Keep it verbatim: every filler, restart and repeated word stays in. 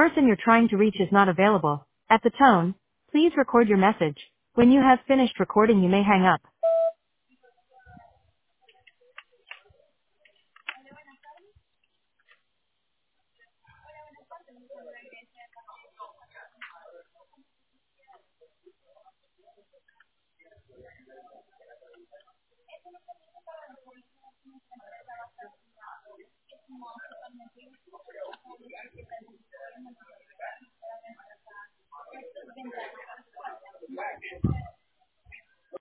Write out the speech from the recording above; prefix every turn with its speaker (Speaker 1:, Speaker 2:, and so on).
Speaker 1: person you're trying to reach is not available. At the tone, please record your message. When you have finished recording, you may hang up.